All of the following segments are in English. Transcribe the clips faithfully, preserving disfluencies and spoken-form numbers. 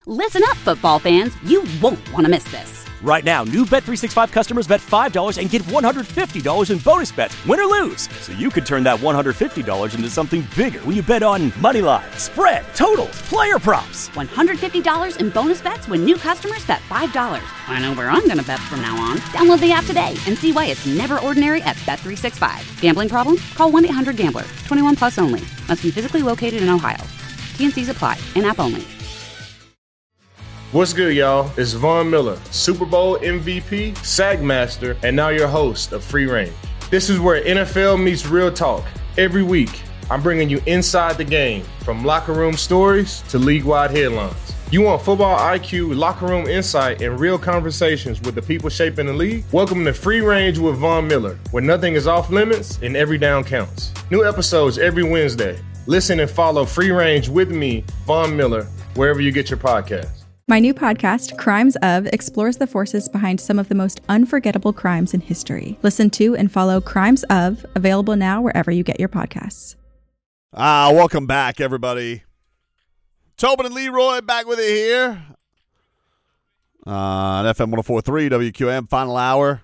Listen up, football fans. You won't want to miss this. Right now, new Bet three sixty-five customers bet five dollars and get one hundred fifty dollars in bonus bets, win or lose. So you could turn that one hundred fifty dollars into something bigger when you bet on money line, spread, totals, player props. one hundred fifty dollars in bonus bets when new customers bet five dollars. I know where I'm going to bet from now on. Download the app today and see why it's never ordinary at Bet three sixty-five. Gambling problem? Call one eight hundred gambler. twenty-one plus only. Must be physically located in Ohio. T N Cs apply. In-app only. What's good, y'all? It's Von Miller, Super Bowl M V P, Sack Master, and now your host of Free Range. This is where N F L meets real talk. Every week, I'm bringing you inside the game, from locker room stories to league-wide headlines. You want football I Q, locker room insight, and real conversations with the people shaping the league? Welcome to Free Range with Von Miller, where nothing is off limits and every down counts. New episodes every Wednesday. Listen and follow Free Range with me, Von Miller, wherever you get your podcasts. My new podcast, Crimes Of, explores the forces behind some of the most unforgettable crimes in history. Listen to and follow Crimes Of, available now wherever you get your podcasts. Ah, welcome back, everybody. Tobin and Leroy back with you here uh, on F M one oh four point three W Q M, final hour.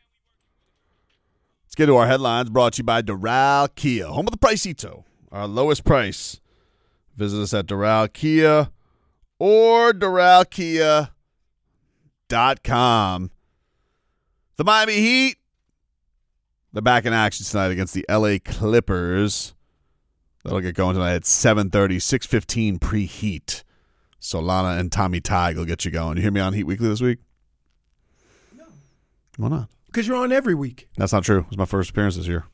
Let's get to our headlines, brought to you by Doral Kia, home of the Pricito, our lowest price. Visit us at Doral Kia or Doral Kia dot com. The Miami Heat, they're back in action tonight against the L A Clippers. That'll get going tonight at seven thirty, six fifteen pre-Heat. Solana and Tommy Tig will get you going. You hear me on Heat Weekly this week? No. Why not? Because you're on every week. That's not true. It was my first appearance this year.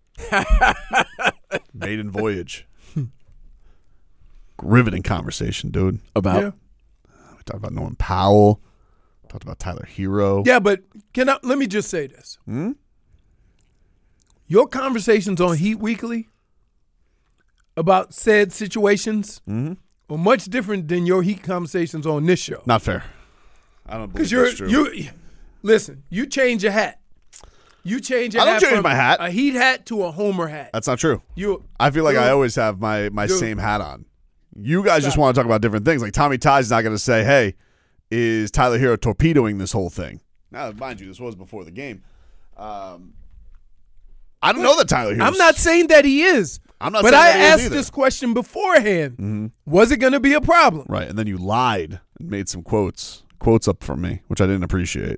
Maiden voyage. Riveting conversation, dude. About? Yeah. We talked about Norman Powell. Talked about Tyler Hero. Yeah, but can I, let me just say this. Hmm? Your conversations on Heat Weekly about said situations Mm-hmm. are much different than your Heat conversations on this show. Not fair. I don't believe Because you're that's true. you. Listen, you change your hat. You change your I don't hat change from my hat. a Heat hat to a Homer hat. That's not true. You. I feel like Dude. I always have my, my Dude. same hat on. You guys just Stop. want to talk about different things. Like Tommy Tig's not going to say, hey, is Tyler Hero torpedoing this whole thing? Now, mind you, this was before the game. Um, I don't know that Tyler Hero. I'm not saying that he is. I'm not but saying I that he is asked either. this question beforehand. Mm-hmm. Was it going to be a problem? Right, and then you lied and made some quotes quotes up from me, which I didn't appreciate.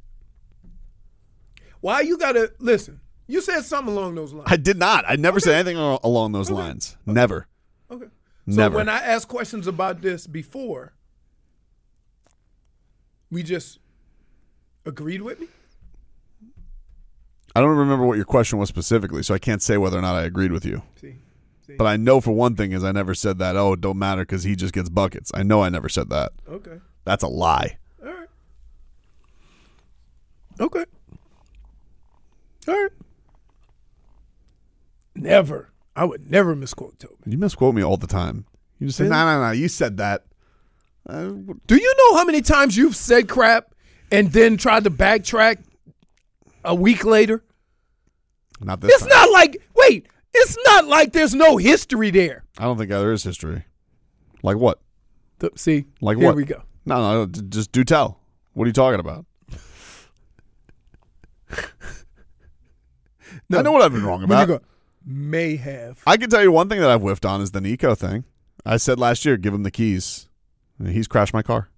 Why you got to listen? You said something along those lines. I did not. I never Okay. said anything al- along those Okay. lines. Never. Okay. Never. So when I asked questions about this before, we just agreed with me? I don't remember what your question was specifically, so I can't say whether or not I agreed with you. See, see. But I know for one thing is I never said that, oh, it don't matter because he just gets buckets. I know I never said that. Okay. That's a lie. All right. Okay. All right. Never. I would never misquote Toby. You misquote me all the time. You just say, Really? no, no, no, you said that. Uh, Do you know how many times you've said crap and then tried to backtrack a week later? not this It's time. not like, wait, it's not like there's no history there. I don't think there is history. Like what? The- see, Like here what? we go. No, no, d- just do tell. What are you talking about? I know what I've been wrong When you about. go, may have. I can tell you one thing that I've whiffed on is the Nico thing. I said last year, give him the keys. And he's crashed my car.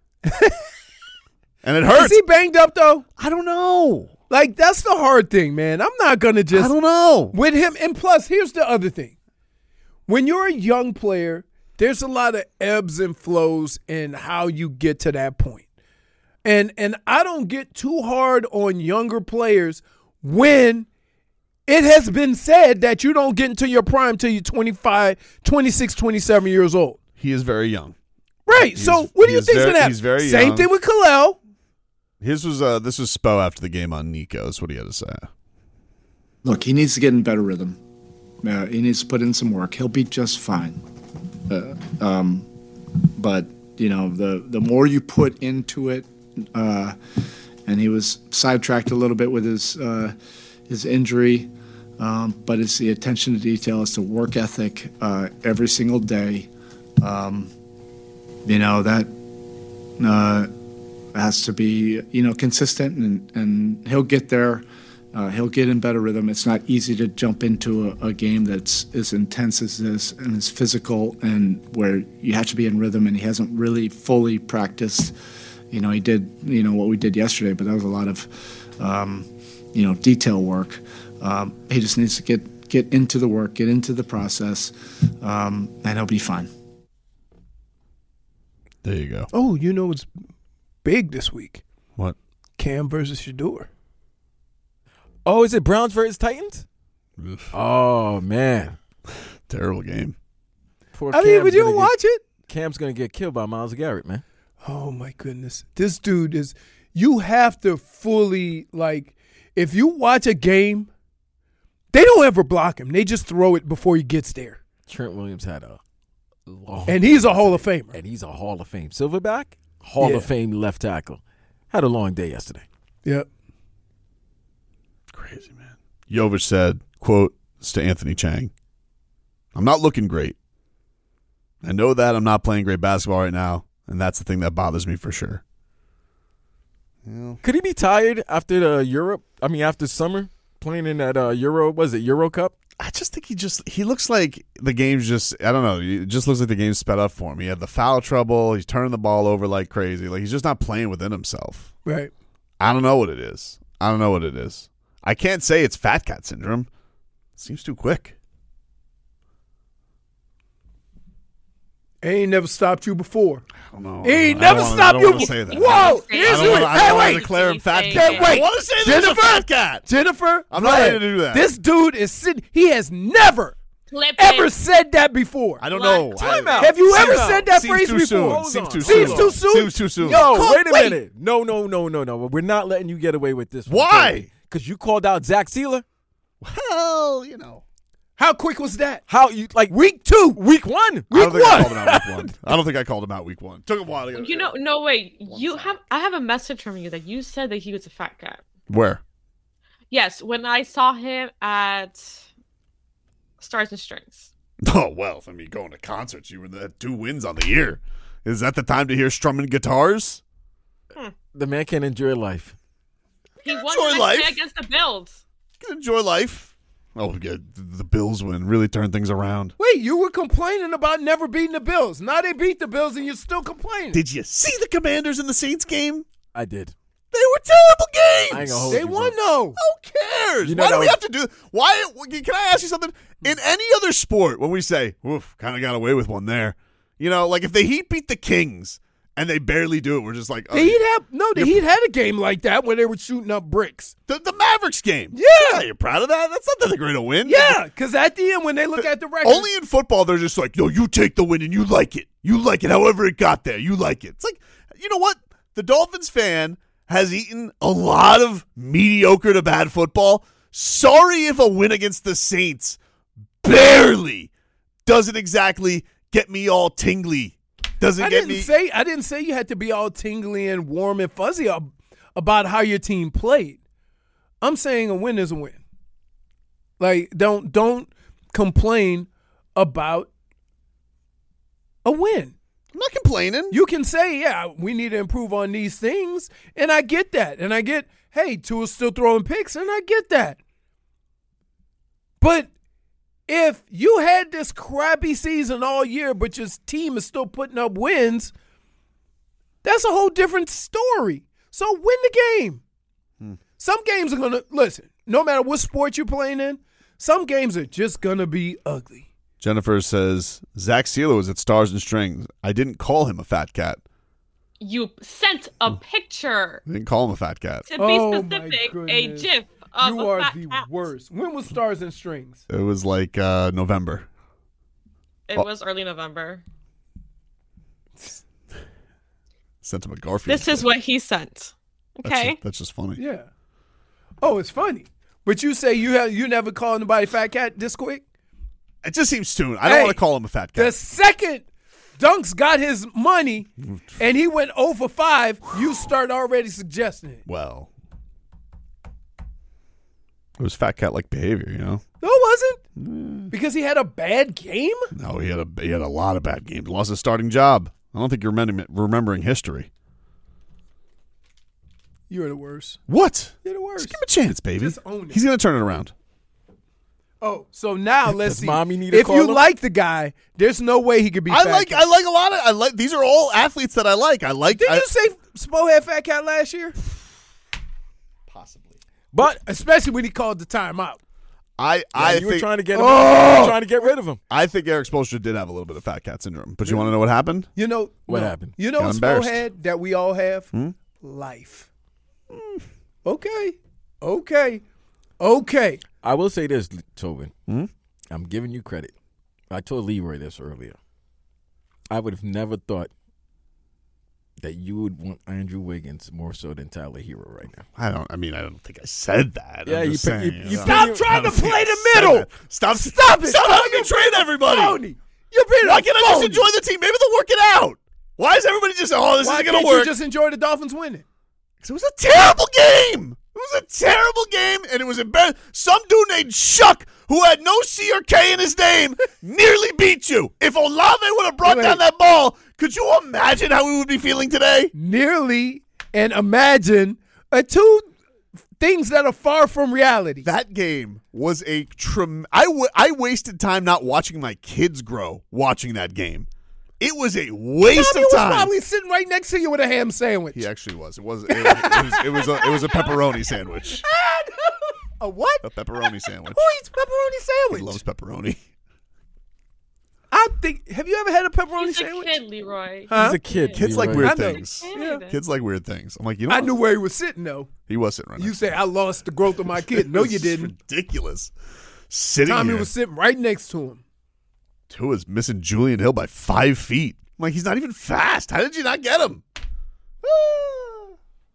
And it hurts. Is he banged up, though? I don't know. Like, that's the hard thing, man. I'm not going to just. I don't know. With him, and plus, here's the other thing. When you're a young player, there's a lot of ebbs and flows in how you get to that point. And and I don't get too hard on younger players when it has been said that you don't get into your prime till you're twenty-five, twenty-six, twenty-seven years old. He is very young. Right. He's- so what do he you is think's very- gonna happen? he's very Same young. thing with Khalil. His was uh, this was Spo after the game on Nico. That's what he had to say. Look, he needs to get in better rhythm. Uh, he needs to put in some work. He'll be just fine. Uh, um, but you know, the the more you put into it, uh, and he was sidetracked a little bit with his uh, his injury, um, but it's the attention to detail, it's the work ethic uh, every single day. Um, you know, that uh, has to be, you know, consistent, and, and he'll get there. Uh, he'll get in better rhythm. It's not easy to jump into a, a game that's as intense as this and as physical, and where you have to be in rhythm, and he hasn't really fully practiced. You know, he did, you know, what we did yesterday, but that was a lot of, um, you know, detail work. Um, he just needs to get, get into the work, get into the process, um, and he'll be fine. There you go. Oh, you know what's big this week? What? Cam versus Shedeur. Oh, is it Browns versus Titans? Oof. Oh, man. Terrible game. Poor I mean, Cam's but you gonna don't get- watch it? Cam's going to get killed by Myles Garrett, man. Oh, my goodness. This dude is – you have to fully – like, if you watch a game, they don't ever block him. They just throw it before he gets there. Trent Williams had a long And he's a Hall of Famer. And he's a Hall of Fame. Silverback, Hall Yeah. of Fame left tackle. Had a long day yesterday. Yep. Crazy, man. Jovic said, quote, this to Anthony Chang, I'm not looking great. I know that I'm not playing great basketball right now, and that's the thing that bothers me for sure. Could he be tired after the Europe? I mean, after summer playing in that uh, Euro? Was it Euro Cup? I just think he just he looks like the game's just I don't know. It just looks like the game's sped up for him. He had the foul trouble. He's turning the ball over like crazy. Like he's just not playing within himself. Right. I don't know what it is. I don't know what it is. I can't say it's fat cat syndrome. It seems too quick. Ain't never stopped you before. I don't know. Ain't I don't never wanna- stopped I you don't wanna before. say that. Whoa! I Here's don't you. wanna- I Hey, don't want to wait. declare him fat Hey, cat. wait. I want to say there's a Jennifer? fat cat. Jennifer, I'm not Vlad, ready to do that. This dude is sitting. He has never, Clip ever it. said that before. I don't know. Time I- out. Have you Time ever out. said that Seems phrase too before? soon. Hold Seems on. too Seems soon. too soon? Seems too soon. Yo, Come- wait a wait. minute. No, no, no, no, no. We're not letting you get away with this. Why? Because you called out Zach Sealer. Well, you know. How quick was that? How you like Week two. week one? I don't Week think I one. called him out week one. I don't think I called him out week one. Took a while to get You know, no wait. You have. I have a message from you that you said that he was a fat cat. Where? Yes, when I saw him at Stars and Strings. Oh, well, I mean, going to concerts, you were the two wins on the year. Is that the time to hear strumming guitars? The man can enjoy life. He won Enjoy the next life. day against the Bills. You can enjoy life. Oh, yeah, the Bills win. Really turn things around. Wait, you were complaining about never beating the Bills. Now they beat the Bills and you're still complaining. Did you see the Commanders and the Saints game? I did. They were terrible games. I ain't gonna hold They you, won bro. though. Who cares? You know Why do that we was- have to do Why? Can I ask you something? In any other sport, when we say, oof, kind of got away with one there, you know, like if the Heat beat the Kings and they barely do it, we're just like, oh, The Heat had no. The You're- Heat had a game like that where they were shooting up bricks. the, the Mavericks game. Yeah. You're proud of that? That's not that great a win. Yeah, because at the end when they look at the record, Only in football, they're just like, no, you take the win and you like it. You like it however it got there. You like it. It's like, you know what? The Dolphins fan has eaten a lot of mediocre to bad football. Sorry if a win against the Saints barely doesn't exactly get me all tingly. Doesn't I get didn't me. say I didn't say you had to be all tingly and warm and fuzzy ab- about how your team played. I'm saying a win is a win. Like don't don't complain about a win. I'm not complaining. You can say, yeah, we need to improve on these things, and I get that. And I get, hey, Tua's still throwing picks, and I get that. But if you had this crappy season all year, but your team is still putting up wins, that's a whole different story. So win the game. Hmm. Some games are going to, listen, no matter what sport you're playing in, some games are just going to be ugly. Jennifer says, Zach Sealer was at Stars and Strings. I didn't call him a fat cat. You sent a picture. I didn't call him a fat cat. To be Oh, my specific, a goodness. GIF of You a are fat the cat. worst. When was Stars and Strings? It was like uh, November. It Oh. was early November. Sent him a Garfield. This is kit. what he sent. That's Okay. just, that's just funny. Yeah. Oh, it's funny. But you say you have you never called anybody fat cat this quick? It just seems soon. I don't Hey, want to call him a fat cat. The second Dunks got his money and he went oh for five, you start already suggesting it. Well, it was fat cat like behavior, you know. No, it wasn't. Because he had a bad game? No, he had a he had a lot of bad games. Lost his starting job I don't think you're remembering, remembering history. You're the worst. What? You're the worst. Just give him a chance, baby. Just own it. He's going to turn it around. Oh, so now let's Does see. mommy need to if call you him? like the guy, there's no way he could be. I Fat like Cat. I like a lot of I like these are all athletes that I like. I like Did I, you say Spo had Fat Cat last year? possibly. But Especially when he called the timeout. I yeah, I you think were trying to get him. Oh! You were trying to get rid of him. I think Eric Spoelstra did have a little bit of Fat Cat syndrome. But you want to know what happened? You know What no. happened? You know Got what Spo embarrassed. had that we all have? Hmm? Life. Okay. Okay. Okay. I will say this, Tobin. Hmm? I'm giving you credit. I told Leroy this earlier. I would have never thought that you would want Andrew Wiggins more so than Tyler Hero right now. I don't I mean I don't think I said that. Yeah, I'm you just pick- you- saying, you know. pick- Stop you- trying to I don't think play I the said middle. that. Stop Stop it. Stop Oh, having me you're trade being a everybody. phony. You're being Why a can't I just phony. enjoy the team? Maybe they'll work it out. Why is everybody just oh this Why isn't gonna can't work? you just enjoy the Dolphins winning? It was a terrible game. It was a terrible game, and it was embarrassing. Some dude named Shuck, who had no C or K in his name, nearly beat you. If Olave would have brought Wait. down that ball, could you imagine how we would be feeling today? Nearly and imagine are two things that are far from reality. That game was a trem- I, w- I wasted time not watching my kids grow watching that game. It was a waste Tommy of was time. probably sitting right next to you with a ham sandwich. He actually was. It was. It was. It was, it was, a, it was a pepperoni sandwich. A what? A pepperoni sandwich. Who eats pepperoni He sandwich? loves pepperoni. I think. Have you ever had a pepperoni He's a sandwich? kid, Leroy. Huh? He's a kid. Kids like Leroy. weird I know. things. Yeah. Kids like weird things. I'm like, you know, I knew where he was sitting though. he was sitting right You next say I lost the growth of my kid. No, you It's didn't. ridiculous. Sitting Tommy here. was sitting right next to him. Tua's missing Julian Hill by five feet. I'm like, he's not even fast. How did you not get him? Ah.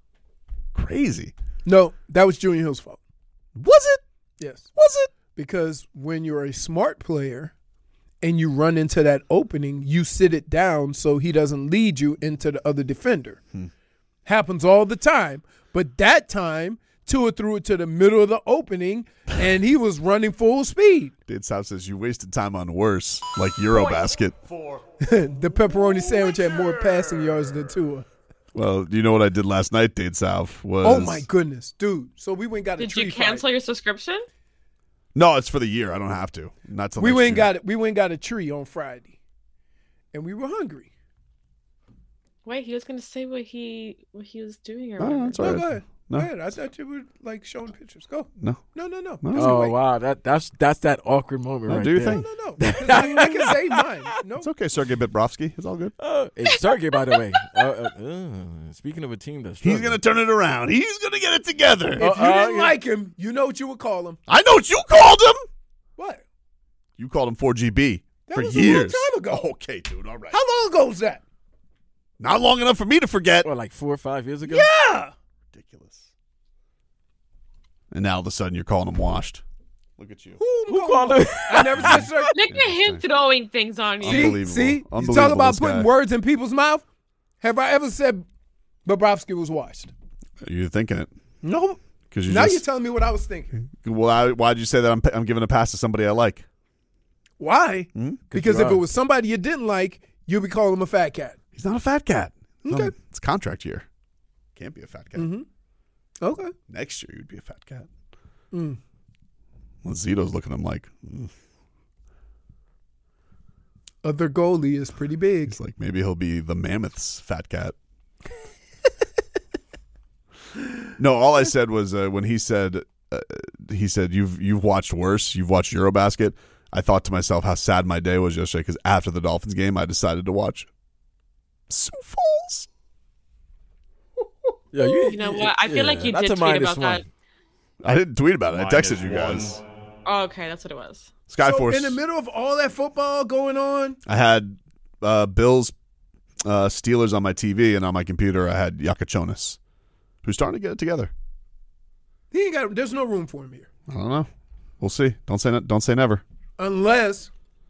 Crazy. No, that was Julian Hill's fault. Was it? Yes. Was it? Because when you're a smart player and you run into that opening, you sit it down so he doesn't lead you into the other defender. Hmm. Happens all the time. But that time, Tua threw it to the middle of the opening, and he was running full speed. Dade South says you wasted time on worse, like Eurobasket. The pepperoni sandwich had more passing yards than Tua. Well, you know what I did last night, Dade South? Was Oh, my goodness, dude. So we went and got a Did tree you fight. cancel your subscription? No, it's for the year. I don't have to. Not till We next went and year. got it. We went and got a tree on Friday, and we were hungry. Wait, he was gonna say what he what he was doing or Oh, whatever. that's all No, right. go ahead. No. Go ahead. I thought you were like showing pictures. Go. No. No, no, no. No. Just Oh wait. wow, that that's that's that awkward moment No, right do your there. thing. No, no, no. 'Cause I, I can say mine. No. It's okay, Sergey Bobrovsky. It's all good. Uh, hey, Sergey, by the way. Uh, uh, uh, speaking of a team that's He's going to turn it around. He's going to get it together. If Uh, you uh, didn't yeah. like him, you know what you would call him. I know what you called him. What? You called him four G B That for was years. a long time ago. Okay, dude. All right. How long ago was that? Not long enough for me to forget. What, like four or five years ago? Yeah. Ridiculous. And now all of a sudden you're calling him washed. Look at you. Who, Who called him? I never said sir. Look at him throwing things on you. See, Unbelievable. see, you Unbelievable, talk about this putting guy. words in people's mouth. Have I ever said Bobrovsky was washed? You're thinking it. No. Because you Now just, you're telling me what I was thinking. well, I, why'd you say that I'm, I'm giving a pass to somebody I like? Why? Hmm? Because you if it are. was somebody you didn't like, you'd be calling him a fat cat. He's not a fat cat. It's Okay. on- It's contract year. Can't be a fat cat. Mm-hmm. Okay. Next year you'd be a fat cat. Mm. Well, Zito's looking at him like, mm. Other goalie is pretty big. He's like, maybe he'll be the Mammoth's fat cat. No, all I said was uh, when he said, uh, he said, you've you've watched worse. You've watched Eurobasket. I thought to myself how sad my day was yesterday because after the Dolphins game, I decided to watch Sioux Falls. Yeah, you, You know what? I feel yeah, like you that's did a tweet minus about one. that. I didn't tweet about it. I Minus texted you guys. one. Oh, okay, that's what it was. Skyforce. So in the middle of all that football going on, I had uh, Bills uh, Steelers on my T V, and on my computer I had Yakachonis, who's starting to get it together. he ain't got. There's no room for him here, I don't know. We'll see. Don't say don't say never. unless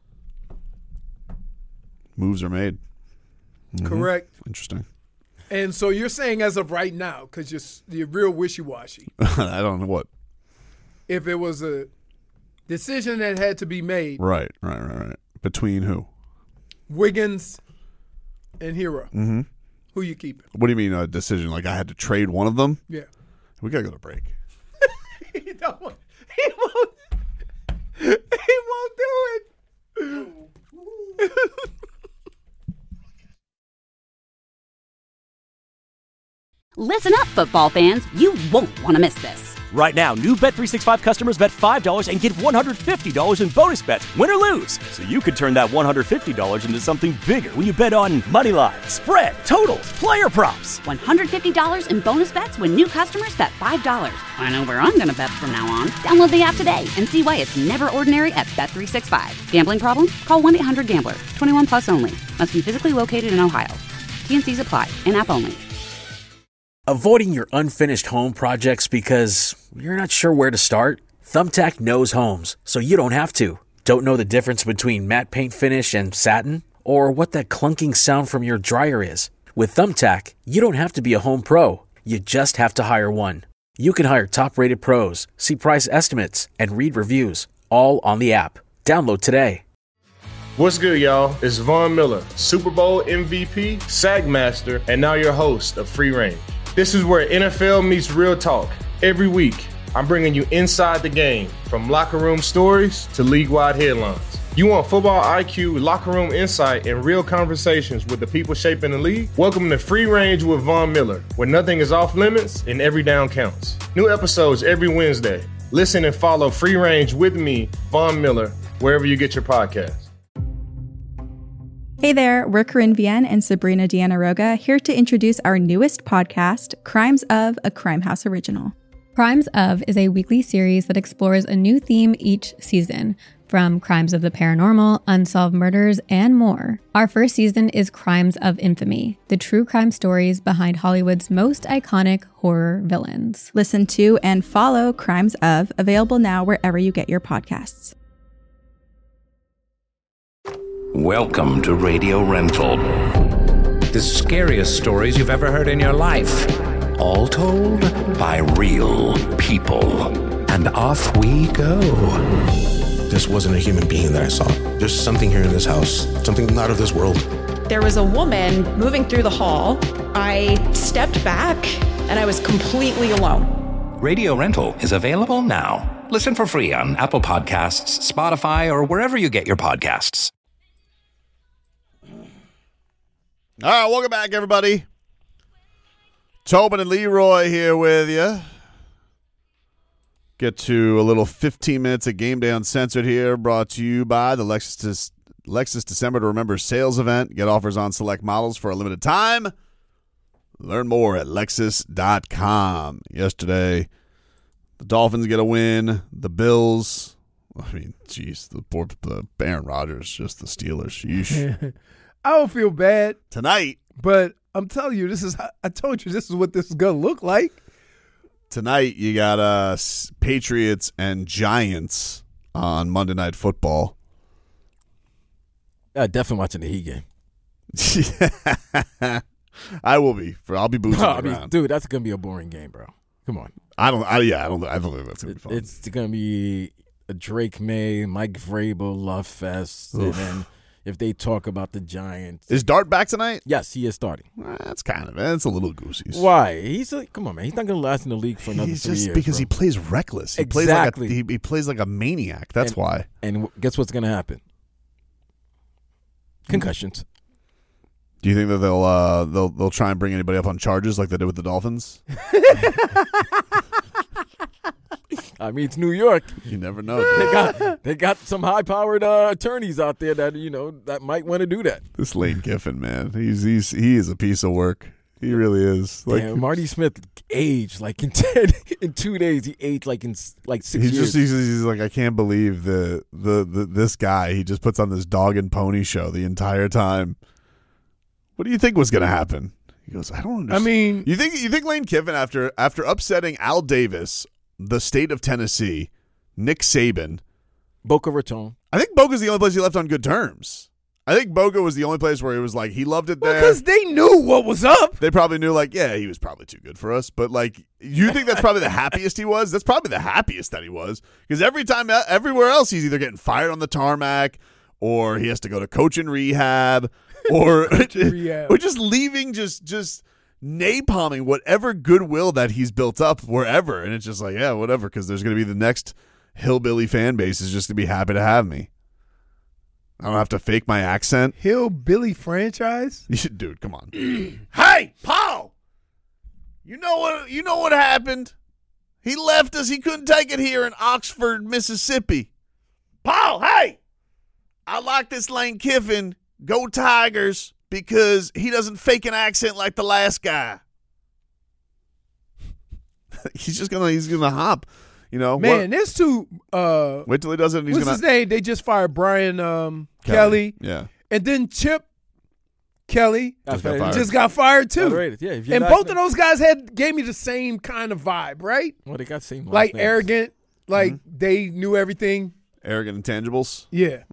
Moves are made. Mhm. correct. Interesting. And so you're saying as of right now, because you're s- you're real wishy washy. I don't know what. If it was a decision that had to be made, Right, right, right, right. Between who? Wiggins and Hero. Mm-hmm. Who you keeping? What do you mean a decision? Like I had to trade one of them? Yeah. We got to go to break. he, don't, he won't. He won't do it. Listen up, football fans. You won't want to miss this. Right now, new Bet three sixty-five customers bet five dollars and get one hundred fifty dollars in bonus bets, win or lose. So you could turn that one hundred fifty dollars into something bigger when you bet on moneyline, spread, totals, player props. one hundred fifty dollars in bonus bets when new customers bet five dollars. I know where I'm going to bet from now on. Download the app today and see why it's never ordinary at Bet three sixty-five. Gambling problem? Call one eight hundred gambler. twenty-one plus only. Must be physically located in Ohio. T N Cs apply. In-app only. Avoiding your unfinished home projects because you're not sure where to start? Thumbtack knows homes, so you don't have to. Don't know the difference between matte paint finish and satin? Or what that clunking sound from your dryer is? With Thumbtack, you don't have to be a home pro. You just have to hire one. You can hire top-rated pros, see price estimates, and read reviews, all on the app. Download today. What's good, y'all? It's Von Miller, Super Bowl M V P, SAG Master, and now your host of Free Range. This is where N F L meets real talk. Every week, I'm bringing you inside the game, from locker room stories to league-wide headlines. You want football I Q, locker room insight, and real conversations with the people shaping the league? Welcome to Free Range with Von Miller, where nothing is off limits and every down counts. New episodes every Wednesday. Listen and follow Free Range with me, Von Miller, wherever you get your podcasts. Hey there, we're Corinne Vienne and Sabrina Deanna Roga, here to introduce our newest podcast, Crimes of, a Crime House original. Crimes of is a weekly series that explores a new theme each season, from crimes of the paranormal, unsolved murders, and more. Our first season is Crimes of Infamy, the true crime stories behind Hollywood's most iconic horror villains. Listen to and follow Crimes of, available now wherever you get your podcasts. Welcome to Radio Rental. The scariest stories you've ever heard in your life. All told by real people. And off we go. This wasn't a human being that I saw. There's something here in this house. Something not of this world. There was a woman moving through the hall. I stepped back and I was completely alone. Radio Rental is available now. Listen for free on Apple Podcasts, Spotify, or wherever you get your podcasts. All right, welcome back, everybody. Tobin and Leroy here with you. Get to a little fifteen minutes of Game Day Uncensored here, brought to you by the Lexus Lexus December to Remember sales event. Get offers on select models for a limited time. Learn more at Lexus dot com. Yesterday, the Dolphins get a win. The Bills, I mean, geez, the poor the Aaron Rodgers, just the Steelers. Yeesh. I don't feel bad tonight, but I'm telling you, this is. I told you this is what this is gonna look like. Tonight, you got uh, Patriots and Giants on Monday Night Football. Uh, definitely watching the Heat game. I will be. For I'll be boots no, on the I mean, ground. dude, that's gonna be a boring game, bro. Come on. I don't. I, yeah, I don't. I don't think that's gonna be fun. It's gonna be a Drake May, Mike Vrabel love fest, Oof. and then if they talk about the Giants, is Dart back tonight? Yes, he is starting. Well, that's kind of. That's a little goosey. Why? He's a, come on, man. He's not gonna last in the league for another He's three just years. because bro. he plays reckless. He exactly. plays like a, he, he plays like a maniac. That's and, why. And guess what's gonna happen? Concussions. Do you think that they'll uh, they'll they'll try and bring anybody up on charges like they did with the Dolphins? I mean, it's New York. You never know. They got they got some high powered uh, attorneys out there that you know that might want to do that. This Lane Kiffin, man, he's he's he is a piece of work. He really is. Like Damn, Marty Smith aged like in ten in two days. He aged like in like six he's years. just he's, he's like I can't believe the, the the this guy. He just puts on this dog and pony show the entire time. What do you think was going to happen? He goes, I don't understand. I mean, you think you think Lane Kiffin after after upsetting Al Davis, the state of Tennessee, Nick Saban, Boca Raton. I think Boca's the only place he left on good terms. I think Boca was the only place where he was like he loved it there because they knew what was up. They probably knew like yeah he was probably too good for us, but like you think that's probably the happiest he was? That's probably the happiest that he was because every time everywhere else he's either getting fired on the tarmac or he has to go to coach in rehab or Rehab. or just leaving, just just napalming whatever goodwill that he's built up wherever, and it's just like, yeah, whatever, because there's going to be the next hillbilly fan base is just going to be happy to have me. I don't have to fake my accent. Hillbilly franchise? Dude, come on. Hey, Paul! You know what you know what happened? He left us. He couldn't take it here in Oxford, Mississippi. Paul, hey! I like this Lane Kiffin. Go Tigers, because he doesn't fake an accent like the last guy. he's just gonna he's gonna hop. You know, man, what? there's two. Uh, Wait till he does it. And he's what's gonna, his name? They just fired Brian um, Kelly. Kelly. Yeah. And then Chip Kelly Just got fired. just got fired too. Underrated. Yeah, if you're and not- both of those guys had gave me the same kind of vibe, right? Well, they got same last Like names. arrogant, like Mm-hmm. they knew everything. Arrogant intangibles. Yeah.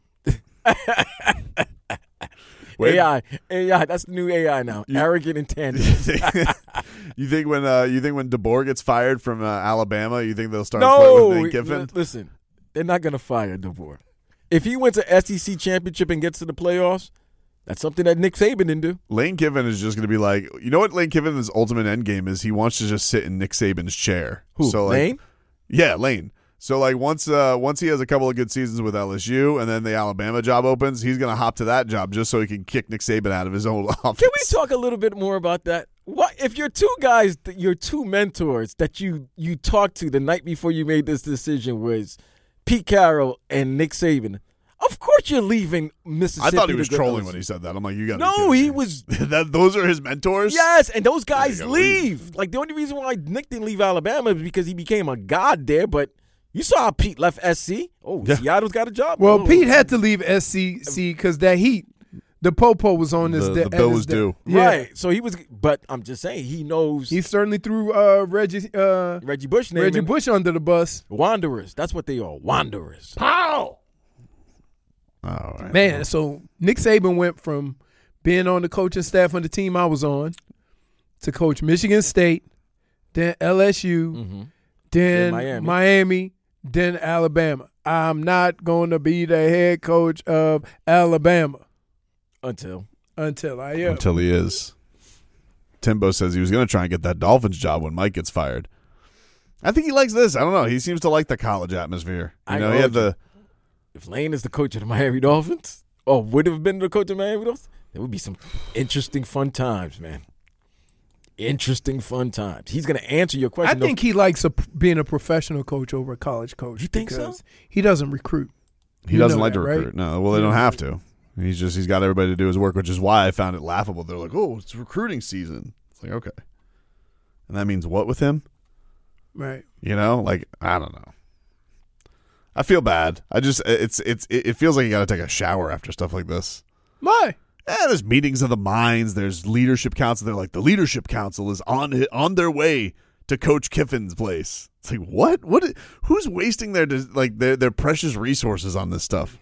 Wait. A I, A I. That's the new A I now. Arrogant and tangible. You think when uh, you think when DeBoer gets fired from uh, Alabama, you think they'll start no, flirting with Lane Kiffin? li- listen, they're not gonna fire DeBoer. If he wins an S E C championship and gets to the playoffs, that's something that Nick Saban didn't do. Lane Kiffin is just going to be like, you know what Lane Kiffin's ultimate end game is? He wants to just sit in Nick Saban's chair. Who, So like, Lane? Yeah, Lane. So like once uh, once he has a couple of good seasons with L S U and then the Alabama job opens, he's going to hop to that job just so he can kick Nick Saban out of his own office. Can we talk a little bit more about that? What if your two guys, your two mentors that you you talked to the night before you made this decision was Pete Carroll and Nick Saban? Of course you're leaving Mississippi. I thought he was to go to trolling L S U. when he said that. I'm like, you got No, he was. that those are his mentors? Yes, and those guys gotta leave. leave. Like the only reason why Nick didn't leave Alabama is because he became a god there. But you saw how Pete left S C. Oh, Yeah. Seattle's got a job. Well, Oh. Pete had to leave S C C because that heat, the Popo was on this. The- day- the bill at was this day. due. Yeah. Right. So he was, but I'm just saying he knows He certainly threw uh, Reggie uh, Reggie Bush name Reggie in- Bush under the bus. Wanderers. That's what they are. Wanderers. Pow! All right. Man, so Nick Saban went from being on the coaching staff on the team I was on to coach Michigan State, then L S U, Mm-hmm. then Then Miami. Miami, then Alabama. I'm not going to be the head coach of Alabama Until. until I am. Until he is. Timbo says he was going to try and get that Dolphins job when Mike gets fired. I think he likes this. I don't know. He seems to like the college atmosphere. You I know, he had told the If Lane is the coach of the Miami Dolphins, or would have been the coach of the Miami Dolphins, there would be some interesting, fun times, man. Interesting, fun times. He's going to answer your I question. think he likes a, being a professional coach over a college coach. You think so? because He doesn't recruit. he You doesn't know like that, to right? recruit. No, well, they don't have to. He's just he's got everybody to do his work, which is why I found it laughable. They're like, "Oh, it's recruiting season." It's like, okay, and that means what with him? Right. You know, like I don't know. I feel bad. I just it's it's it feels like you got to take a shower after stuff like this. Why? Yeah, there's meetings of the minds. There's leadership council. They're like the leadership council is on on their way to Coach Kiffin's place. It's like what? What? Who's wasting their like their their precious resources on this stuff?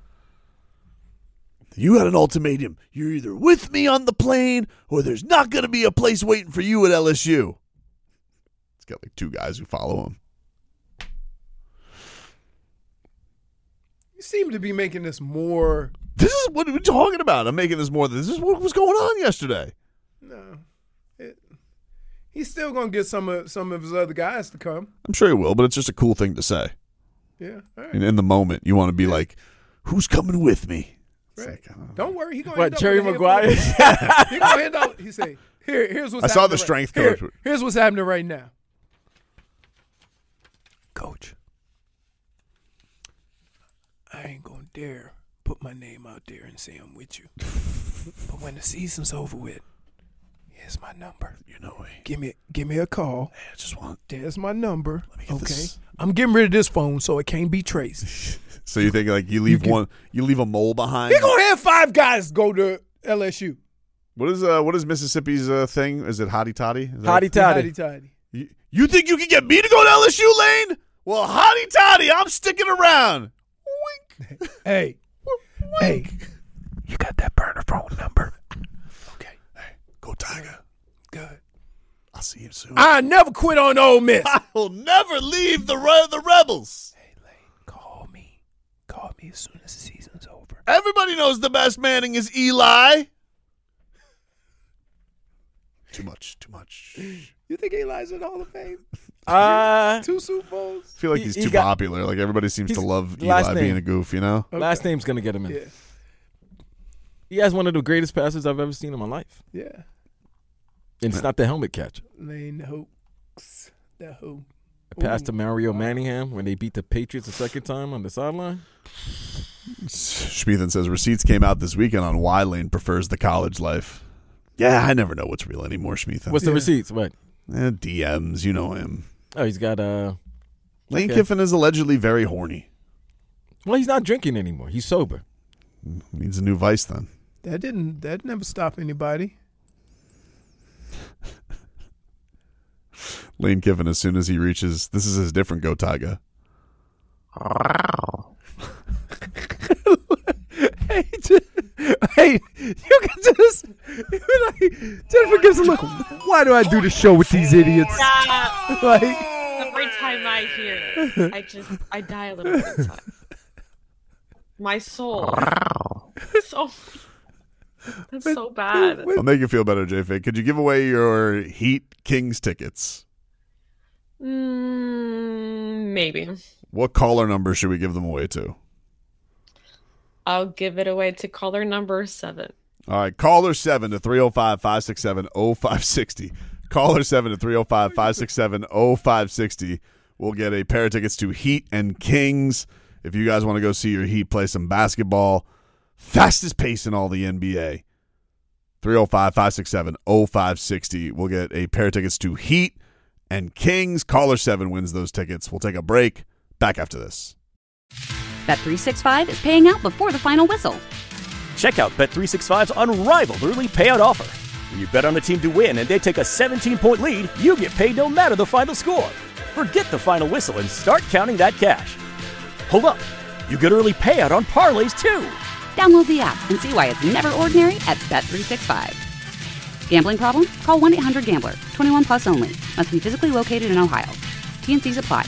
You had an ultimatum. You're either with me on the plane, or there's not going to be a place waiting for you at L S U. It's got like two guys who follow him. You seem to be making this more. This is what we're talking about. I'm making this more. This is what was going on yesterday. No, it, he's still gonna get some of some of his other guys to come. I'm sure he will, but it's just a cool thing to say. Yeah, all right. In, in the moment, you want to be like, "Who's coming with me?" It's Right. like, I don't know. Don't worry, he gonna What, end up Jerry with a Maguire? handful- He gonna end up. He say, "Here, here's what's." I saw happening the right- strength here- coach. Here's what's happening right now, Coach. I ain't gonna dare put my name out there and say I'm with you, but when the season's over with, here's my number. You know me. Give me, give me a call. Hey, I just want. There's my number. Let me get Okay, this. I'm getting rid of this phone so it can't be traced. So you think like you leave can- one, you leave a mole behind? He gonna have five guys go to L S U. What is uh what is Mississippi's uh, thing? Is it hotty totty? Is that- Hotty toddy. Tidy, tidy. You, you think you can get me to go to L S U, Lane? Well, hotty toddy, I'm sticking around. Wink. Hey, hey, you got that burner phone number? Okay, Hey, go Tiger. good. I'll see you soon. I never quit on Ole Miss. I will never leave the re- the Rebels. Hey, Lane, call me. Call me as soon as the season's over. Everybody knows the best Manning is Eli. Too much, too much. You think Eli's in the Hall of Fame? Uh, Two Super Bowls? I feel like He- he's he too got- popular. Like everybody seems to He's- love last Eli name. being a goof, you know? Okay. Last name's gonna get him in. Yeah. He has one of the greatest passes I've ever seen in my life, Yeah. and it's not the helmet catch. Lane Hooks. The who? A pass to Mario Manningham when they beat the Patriots the second time on the sideline. Schmeathan says receipts came out this weekend on why Lane prefers the college life. Yeah, I never know what's real anymore, Schmeathan. What's the Yeah. receipts? What? Eh, D Ms, you know him. Oh, he's got uh. Lane Okay. Kiffin is allegedly very horny. Well, he's not drinking anymore. He's sober. Needs a new vice then. That didn't. That never stopped anybody. Lane Kiffin, as soon as he reaches, this is his different Go Tiger. hey, J- hey, you can just like, Jennifer gives a look. Why do I do the show with these idiots? Yeah. Like, Every time I hear it, I just I die a little bit inside. My soul. So that's so bad. I'll make you feel better, J-Fake. Could you give away your Heat Kings tickets? Mm, maybe. What caller number should we give them away to? I'll give it away to caller number seven. All right, caller seven to three oh five, five six seven, oh five six oh. Caller seven to three oh five, five six seven, oh five six oh. We'll get a pair of tickets to Heat and Kings. If you guys want to go see your Heat play some basketball, fastest pace in all the N B A. three oh five, five six seven, oh five six oh. We'll get a pair of tickets to Heat and Kings. Caller seven wins those tickets. We'll take a break. Back after this. Bet three sixty-five is paying out before the final whistle. Check out Bet three sixty-five's unrivaled early payout offer. When you bet on a team to win and they take a seventeen-point lead, you get paid no matter the final score. Forget the final whistle and start counting that cash. Hold up. You get early payout on parlays, too. Download the app and see why it's never ordinary at Bet three sixty-five. Gambling problem? Call one eight hundred gambler. twenty-one plus only. Must be physically located in Ohio. T N Cs apply.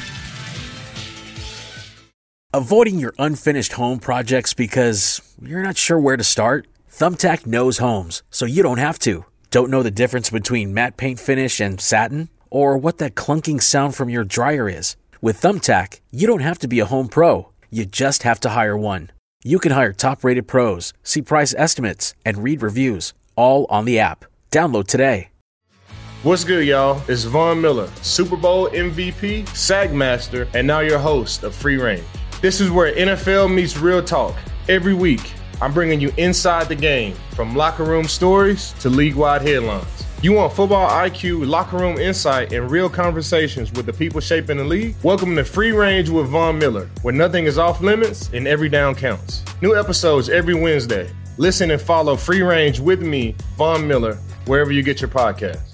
Avoiding your unfinished home projects because you're not sure where to start? Thumbtack knows homes, so you don't have to. Don't know the difference between matte paint finish and satin? Or what that clunking sound from your dryer is? With Thumbtack, you don't have to be a home pro. You just have to hire one. You can hire top-rated pros, see price estimates, and read reviews, all on the app. Download today. What's good, y'all? It's Von Miller, Super Bowl M V P, SAG Master, and now your host of Free Range. This is where N F L meets real talk. Every week, I'm bringing you inside the game, from locker room stories to league-wide headlines. You want football I Q, locker room insight, and real conversations with the people shaping the league? Welcome to Free Range with Von Miller, where nothing is off limits and every down counts. New episodes every Wednesday. Listen and follow Free Range with me, Von Miller, wherever you get your podcasts.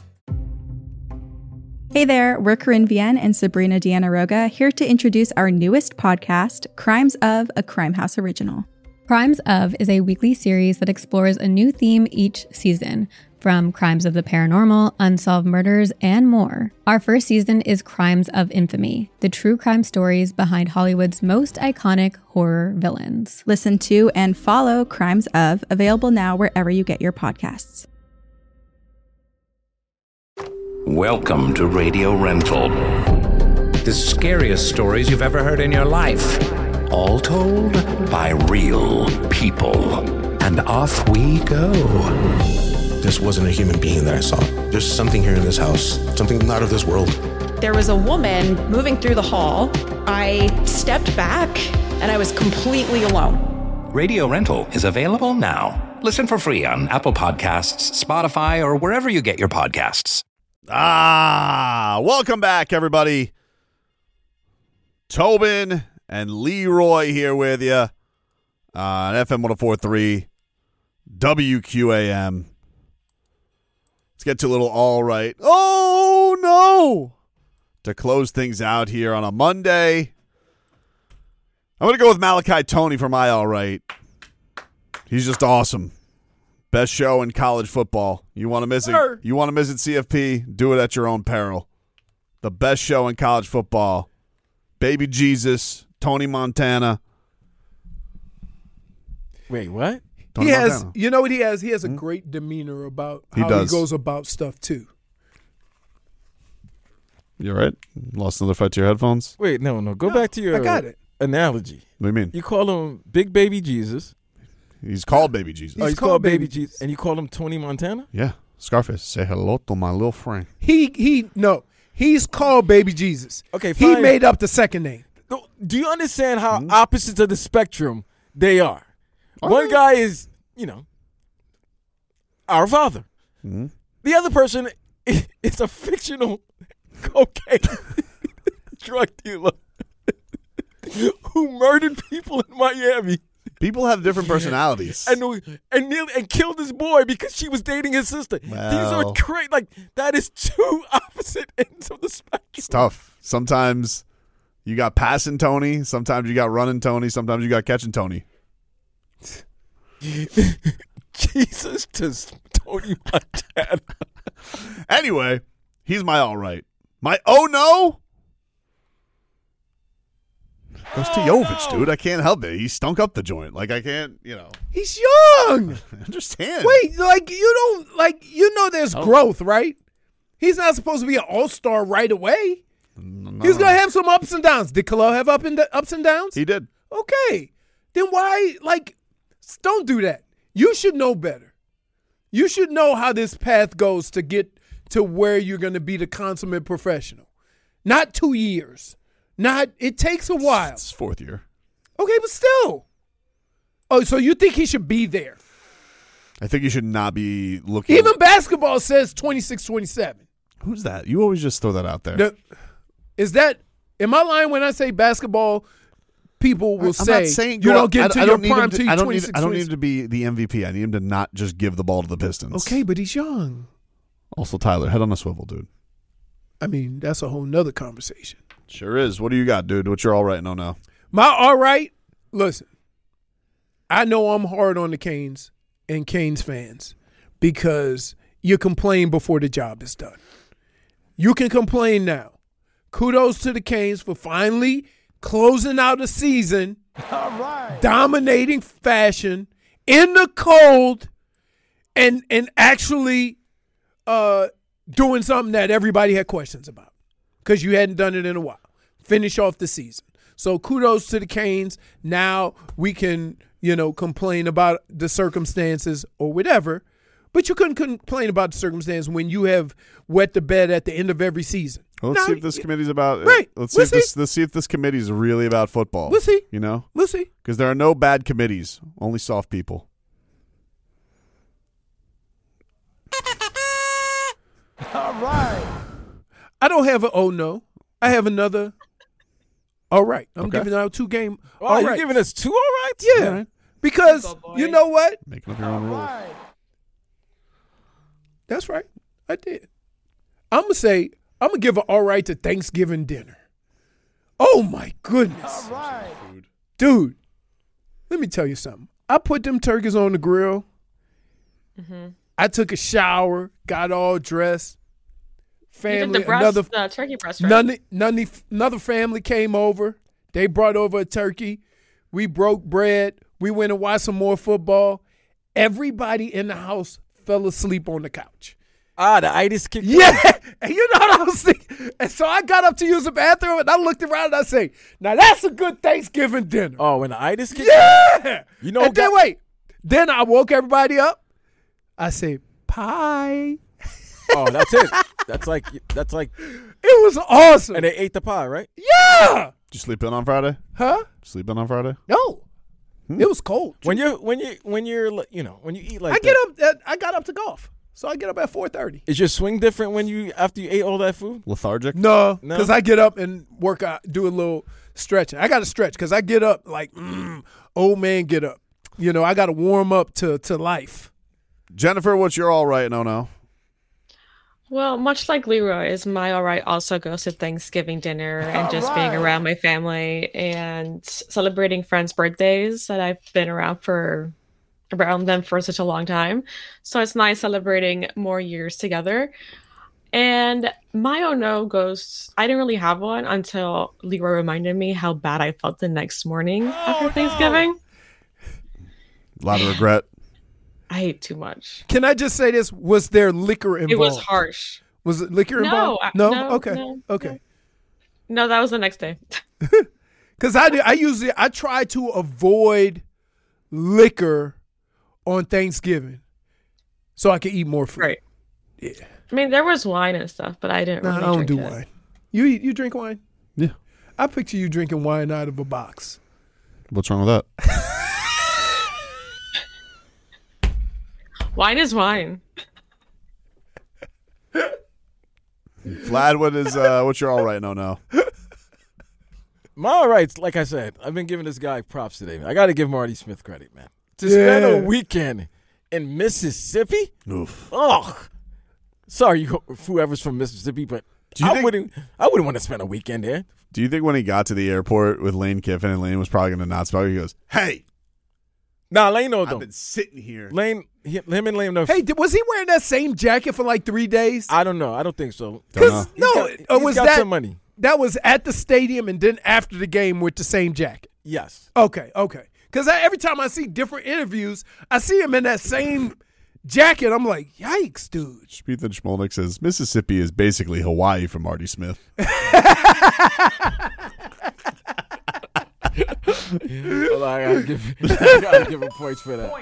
Hey there, we're Corinne Vienne and Sabrina Deanna Roga, here to introduce our newest podcast, Crimes of, a Crime House original. Crimes of is a weekly series that explores a new theme each season, from crimes of the paranormal, unsolved murders, and more. Our first season is Crimes of Infamy, the true crime stories behind Hollywood's most iconic horror villains. Listen to and follow Crimes of, available now wherever you get your podcasts. Welcome to Radio Rental. The scariest stories you've ever heard in your life. All told by real people. And off we go. This wasn't a human being that I saw. There's something here in this house, something not of this world. There was a woman moving through the hall. I stepped back and I was completely alone. Radio Rental is available now. Listen for free on Apple Podcasts, Spotify, or wherever you get your podcasts. Ah, welcome back, everybody. Tobin and Leroy here with you uh, on F M one oh four point three W Q A M. Let's get to a little all right. Oh, no! To close things out here on a Monday, I'm going to go with Malachi Toney for my all right. He's just awesome. Best show in college football. You want to miss it? You want to visit C F P? Do it at your own peril. The best show in college football. Baby Jesus, Tony Montana. Wait, what? Tony he has, Montana. you know what he has? He has a great demeanor about He how does. he goes about stuff too. You right? Lost another fight to your headphones? Wait, no, no. Go back to your I got it. analogy. What do you mean? You call him Big Baby Jesus. He's called Baby Jesus. Oh, he's called Baby Jesus. And you call him Tony Montana? Yeah. Scarface, say hello to my little friend. He he no, he's called Baby Jesus. Okay, he fine. made up the second name. No, do you understand how opposites of the spectrum they are? One they? guy is, you know, our father. Mm-hmm. The other person is a fictional cocaine drug dealer who murdered people in Miami. People have different personalities. And and nearly and killed his boy because she was dating his sister. Well. These are crazy. Like that is two opposite ends of the spectrum. It's tough. Sometimes you got passing Tony. Sometimes you got running Tony. Sometimes you got catching Tony. Jesus to Tony Montana. Anyway, he's my all right. My oh no goes to Jovic, dude. I can't help it. He stunk up the joint. Like I can't, you know. He's young. I understand. Wait, like you don't like you know there's Oh. growth, right? He's not supposed to be an all-star right away. No. He's gonna have some ups and downs. Did Khalil have up and ups and downs? He did. Okay. Then why like don't do that. You should know better. You should know how this path goes to get to where you're going to be the consummate professional. Not two years. Not it takes a while. It's fourth year. Okay, but still. Oh, so you think he should be there? I think you should not be looking. Even basketball says twenty-six twenty-seven. Who's that? You always just throw that out there. The, is that am I lying when I say basketball people will I'm say not saying you go don't up- get I- into I your don't need him prime to- till I you're don't need. twenty-six I don't need him to be the M V P. I need him to not just give the ball to the Pistons. Okay, but he's young. Also, Tyler, head on a swivel, dude. I mean, that's a whole nother conversation. Sure is. What do you got, dude? What's your all right? No, no. My all right, listen, I know I'm hard on the Canes and Canes fans because you complain before the job is done. You can complain now. Kudos to the Canes for finally closing out a season, dominating fashion in the cold, and and actually uh, doing something that everybody had questions about because you hadn't done it in a while. Finish off the season. So kudos to the Canes. Now we can, you know, complain about the circumstances or whatever, but you couldn't complain about the circumstance when you have wet the bed at the end of every season. Well, let's Now, see if this committee's about. Right. Let's see We'll if this. Let's see if this committee's really about football. We'll see. You know. We'll see. Because there are no bad committees, only soft people. All right. I don't have an oh no. I have another. All right. I'm Okay. giving out two game. Wow, all you're right. giving us two all rights? Yeah. All right. Because Good boy. you know what? Making up your own rules. That's right. I did. I'm gonna say I'm gonna give an all right to Thanksgiving dinner. Oh my goodness, dude! Let me tell you something. I put them turkeys on the grill. Mm-hmm. I took a shower, got all dressed. You did Family, the breast, another the turkey breast, right? none, none, another family came over. They brought over a turkey. We broke bread. We went and watched some more football. Everybody in the house fell asleep on the couch. Ah, the itis kicked in. Yeah, and you know what I was thinking? And so I got up to use the bathroom, and I looked around and I say, now that's a good Thanksgiving dinner. Oh, when the itis kicked Yeah. in? You know and then that- wait. Then I woke everybody up. I say, pie. Oh, that's it. That's like that's like It was awesome. and they ate the pie, right? Yeah. Did you sleep in on Friday? Huh? Sleep in on Friday? No. It was cold. When you're when you when you're you know when you eat like I that, get up at, I got up to golf. So I get up at four thirty. is your swing different when you after you ate all that food? Lethargic? No, No? because I get up and work out, do a little stretching. I got to stretch because I get up like mm, old man get up. You know, I got to warm up to to life. Jennifer, what's your all right? No, no. Well, much like Leroy's, my all right also goes to Thanksgiving dinner and just being around my family and celebrating friends' birthdays that I've been around for around them for such a long time. So it's nice celebrating more years together. And my oh no goes, I didn't really have one until Leroy reminded me how bad I felt the next morning after Thanksgiving. A lot of regret. I ate too much. Can I just say this? Was there liquor involved? It was harsh. Was it liquor No, involved? I- No. no, okay. no, okay. No, that was the next day. Because I do, I usually I try to avoid liquor on Thanksgiving so I can eat more food. Right. Yeah. I mean, there was wine and stuff, but I didn't No, really I don't drink do it. wine. You eat, you drink wine? Yeah. I picture you drinking wine out of a box. What's wrong with that? Wine is wine. Vlad, what is uh, what's your all right no no? My all rights, like I said, I've been giving this guy props today. Man. I got to give Marty Smith credit, man. To Yeah. spend a weekend in Mississippi? Oof. Oh, sorry, you, whoever's from Mississippi, but Do you I think- wouldn't. I wouldn't want to spend a weekend there. Do you think when he got to the airport with Lane Kiffin and Lane was probably going to not spell, he goes, "Hey, Nah, Lane know I've though. been sitting here." Lane, he- him and Lane know. Hey, did, was he wearing that same jacket for like three days? I don't know. I don't think so. Don't know. He's No, got, uh, he's was got that some money? That was at the stadium and then after the game with the same jacket. Yes. Okay, okay. Because every time I see different interviews, I see him in that same jacket. I'm like, yikes, dude. Ethan Schmolnick says Mississippi is basically Hawaii for Marty Smith. Well, I gotta give, I gotta give him points for that.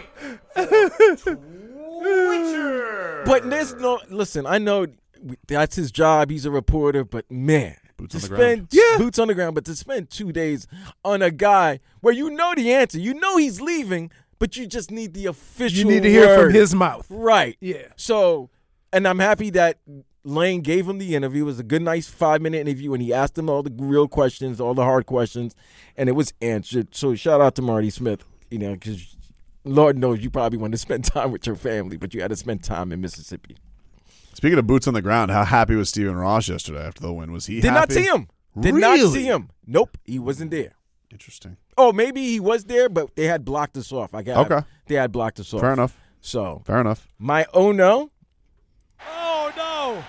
But there's no listen. I know that's his job. He's a reporter, but man, Boots to on the spend ground. Yeah. boots on the ground, but to spend two days on a guy where you know the answer, you know he's leaving, but you just need the official. You need to hear word. from his mouth. Right. Yeah. So, and I'm happy that Lane gave him the interview. It was a good, nice five-minute interview, and he asked him all the real questions, all the hard questions, and it was answered. So shout out to Marty Smith, you know, because Lord knows you probably want to spend time with your family, but you had to spend time in Mississippi. Speaking of boots on the ground, how happy was Stephen Ross yesterday after the win? Was he Did happy? not see him. Did Really? not see him. Nope, he wasn't there. Interesting. Oh, maybe he was there, but they had blocked us off. I got Okay. They had blocked us off. Fair enough. So Fair enough. my oh no. Oh no.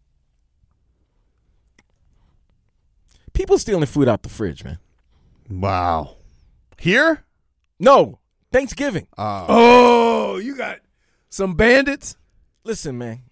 People stealing food out the fridge, man. Wow. Here? No, Thanksgiving. Uh, Oh, you got some bandits? Listen, man.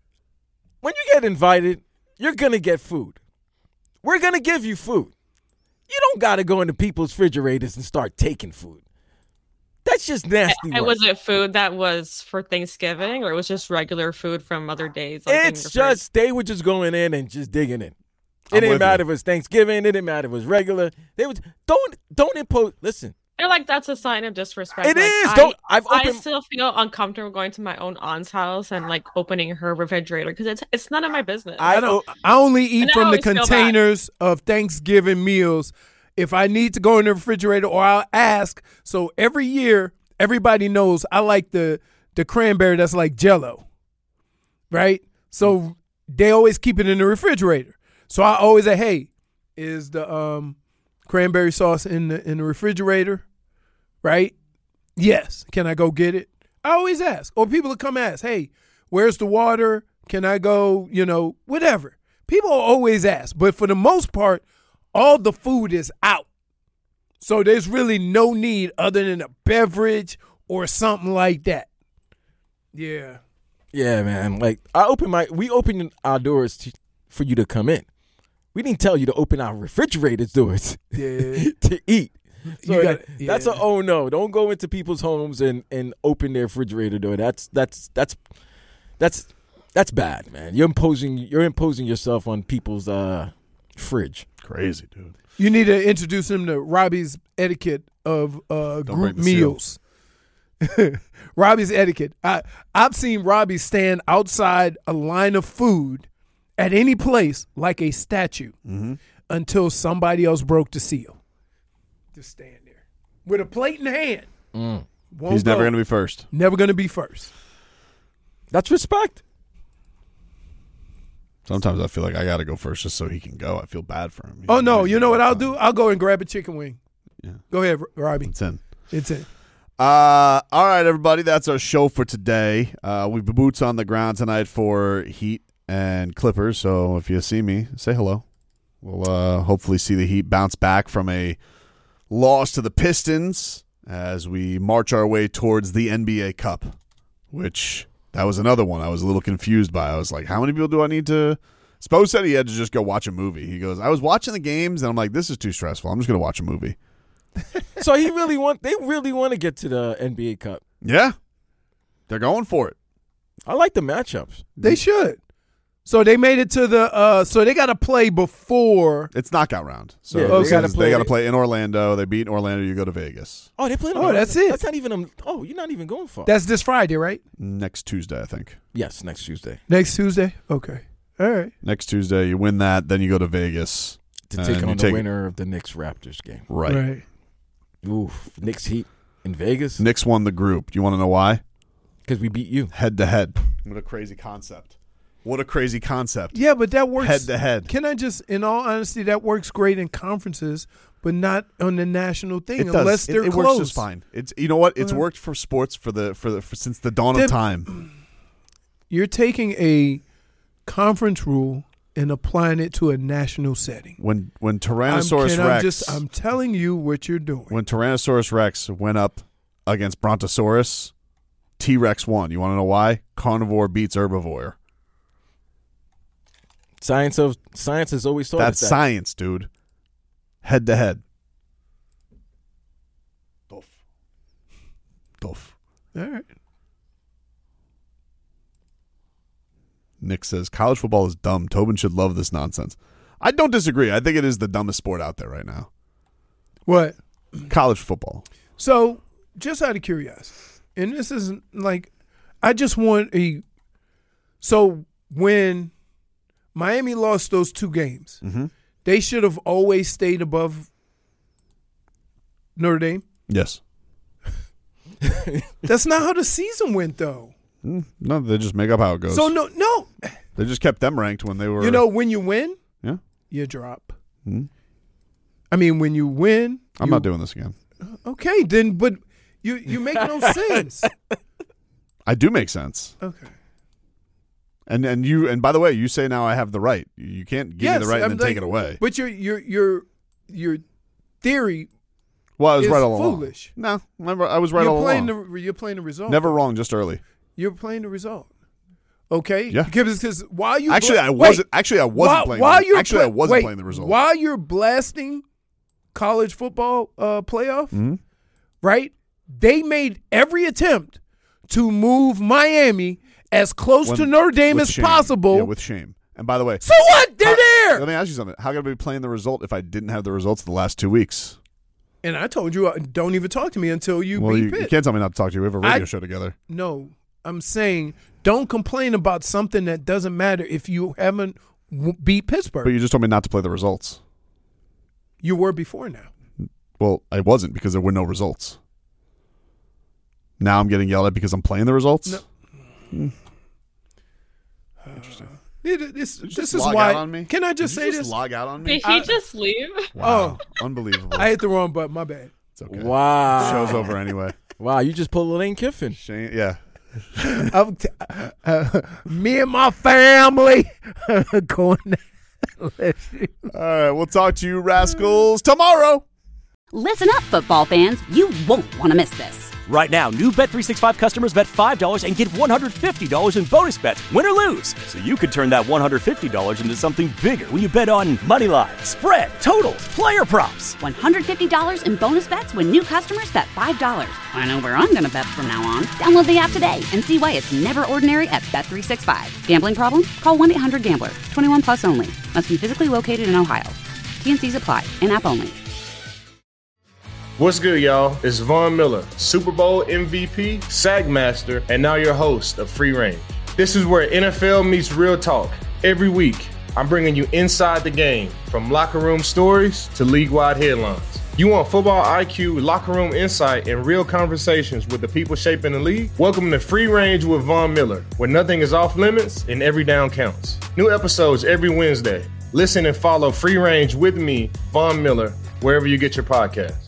When you get invited, you're going to get food. We're going to give you food. You don't got to go into people's refrigerators and start taking food. That's just nasty And work. was it food that was for Thanksgiving, or it was just regular food from other days? like in It's the fridge? just they were just going in and just digging in. It I'm didn't with matter you. if it was Thanksgiving. It didn't matter if it was regular. They would don't don't impose. Listen, They're like, that's a sign of disrespect. It Like, is. I, Don't- I've I opened- still feel uncomfortable going to my own aunt's house and like opening her refrigerator because it's it's none of my business. I don't. I only eat And I from the always feel bad. containers of Thanksgiving meals. If I need to go in the refrigerator, or I'll ask. So every year, everybody knows I like the the cranberry that's like Jell-O, right? So they always keep it in the refrigerator. So I always say, "Hey, is the um, cranberry sauce in the in the refrigerator?" Right? Yes. Can I go get it? I always ask. Or people will come ask, "Hey, where's the water? Can I go, you know, whatever." People always ask. But for the most part, all the food is out. So there's really no need other than a beverage or something like that. Yeah. yeah, man. Like I opened my, we opened our doors to, for you to come in. We didn't tell you to open our refrigerator's doors Yeah. to eat. So You got- that- that's yeah. a oh no! Don't go into people's homes and, and open their refrigerator door. That's that's that's that's that's bad, man. You're imposing you're imposing yourself on people's uh, fridge. Crazy, dude. You need to introduce him to Robbie's etiquette of uh, Don't group break the seal. meals. Robbie's etiquette. I, I've seen Robbie stand outside a line of food at any place like a statue Mm-hmm. until somebody else broke the seal. Just stand there with a plate in hand. Mm. Won't He's never go. going to be first. Never going to be first. That's respect. Sometimes I feel like I got to go first just so he can go. I feel bad for him. Oh, no. You know what I'll do? I'll go and grab a chicken wing. Yeah. Go ahead, Robbie. It's in. It's in. Uh, all right, everybody. That's our show for today. Uh, we've been boots on the ground tonight for Heat and Clippers. So if you see me, say hello. We'll uh, hopefully see the Heat bounce back from a loss to the Pistons as we march our way towards the N B A Cup which that was another one I was a little confused by. I was like, how many people do I need to? Spo said he had to just go watch a movie. He goes, I was watching the games, and I'm like, this is too stressful. I'm just going to watch a movie. So he really want they really want to get to the N B A Cup. Yeah. They're going for it. I like the matchups. They should. So they made it to the uh so they got to play before. It's knockout round. So Yeah, this they gotta is- play- they got to play in Orlando. They beat Orlando. You go to Vegas. Oh, they playing. Oh, that's it. That's not even. A, oh, you're not even going far. That's this Friday, right? Next Tuesday, I think. yes, next Tuesday Next Tuesday? Okay. All right. Next Tuesday, you win that. Then you go to Vegas. to and take you on the take- winner of the Knicks Raptors game. Right. Right. Oof, Knicks Heat in Vegas Knicks won the group. Do you want to know why? because we beat you. Head to head. What a crazy concept. What a crazy concept. Yeah, but that works Head to head. Can I just, in all honesty, that works great in conferences, but not on the national thing It does. unless It- they're it, close. works just fine. It's you know what? It's Uh, worked for sports for the for the for, since the dawn Then- of time. You're taking a conference rule and applying it to a national setting. When when I'm, Tyrannosaurus can I Rex just, I'm telling you what you're doing. when Tyrannosaurus Rex went up against Brontosaurus, T-Rex won. You want to know why? Carnivore beats herbivore. Science of science has always taught That's us that. science, dude. Head to head. Doof. Doof. All right. Nick says college football is dumb. Tobin should love this nonsense. I don't disagree. I think it is the dumbest sport out there right now. What? College football. So, just out of curiosity, and this isn't like, I just want a. So, when Miami lost those two games, Mm-hmm. they should have always stayed above Notre Dame. Yes. That's not how the season went, though. Mm, no, they just make up how it goes. So, no, no. They just kept them ranked when they were. You know, when you win, Yeah. you drop. Hmm? I mean, when you win, I'm you- not doing this again. Okay, then, but you you make no sense. I do make sense. Okay. And and you and by the way, you say now I have the right. You can't give me the right and I'm then take like- it away. But your your your your theory. Well, I was is right all along. foolish. No, remember I was right you're all playing along. The, you're playing the result. Never wrong, just early. You're playing the result. Okay. Yeah. Because because while you Actually, bla- I wait, wasn't. Actually, I wasn't while, playing. While the, you're actually, I pla- wasn't wait, playing the result. While you're blasting college football uh, playoff, Mm-hmm. right? They made every attempt to move Miami as close When- to Notre Dame with as shame. possible. Yeah, with shame. And by the way, so what? They're how- there. Let me ask you something. How could I be playing the result if I didn't have the results the last two weeks? And I told you, uh, don't even talk to me until you well, beat you, Pitt. you can't tell me not to talk to you. We have a radio I- show together. No, I'm saying don't complain about something that doesn't matter if you haven't w- beat Pittsburgh. But you just told me not to play the results. You were before now. Well, I wasn't because there were no results. Now I'm getting yelled at because I'm playing the results. No. Hmm. Interesting. This, this just is log why. out on me? Can I Did just you say just this? log out on me? Did he I- just leave? Wow. Unbelievable. I hit the wrong button. My bad. It's okay. Wow. Show's over anyway. Wow, you just pulled Lane Kiffin. Shane, yeah. I'm t- uh, me and my family going. All right, we'll talk to you rascals tomorrow. Listen up, football fans. You won't want to miss this. Right now, new Bet three sixty-five customers bet five dollars and get one hundred fifty dollars in bonus bets, win or lose. So you could turn that one hundred fifty dollars into something bigger when you bet on money line, spread, totals, player props. one hundred fifty dollars in bonus bets when new customers bet five dollars. I know where I'm going to bet from now on. Download the app today and see why it's never ordinary at Bet three sixty-five. Gambling problem? Call one eight hundred gambler. twenty-one plus only. Must be physically located in Ohio. T N Cs apply. In-app only. What's good, y'all? It's Von Miller, Super Bowl M V P, Sack Master, and now your host of Free Range. This is where N F L meets real talk. Every week, I'm bringing you inside the game, from locker room stories to league-wide headlines. You want football I Q, locker room insight, and real conversations with the people shaping the league? Welcome to Free Range with Von Miller, where nothing is off limits and every down counts. New episodes every Wednesday. Listen and follow Free Range with me, Von Miller, wherever you get your podcasts.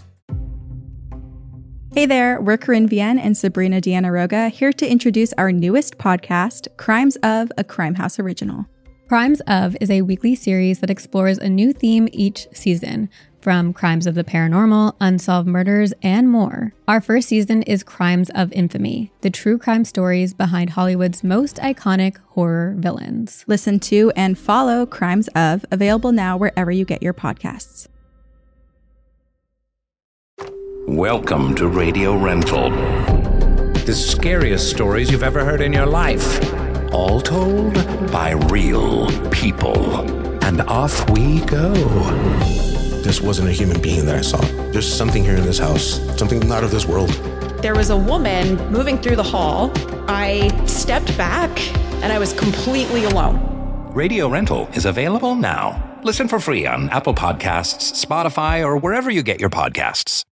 Hey there, we're Corinne Vienne and Sabrina Deanna Roga here to introduce our newest podcast, Crimes of, a Crime House original. Crimes of is a weekly series that explores a new theme each season, from crimes of the paranormal, unsolved murders, and more. Our first season is Crimes of Infamy, the true crime stories behind Hollywood's most iconic horror villains. Listen to and follow Crimes of, available now wherever you get your podcasts. Welcome to Radio Rental. The scariest stories you've ever heard in your life. All told by real people. And off we go. This wasn't a human being that I saw. There's something here in this house, something not of this world. There was a woman moving through the hall. I stepped back and I was completely alone. Radio Rental is available now. Listen for free on Apple Podcasts, Spotify, or wherever you get your podcasts.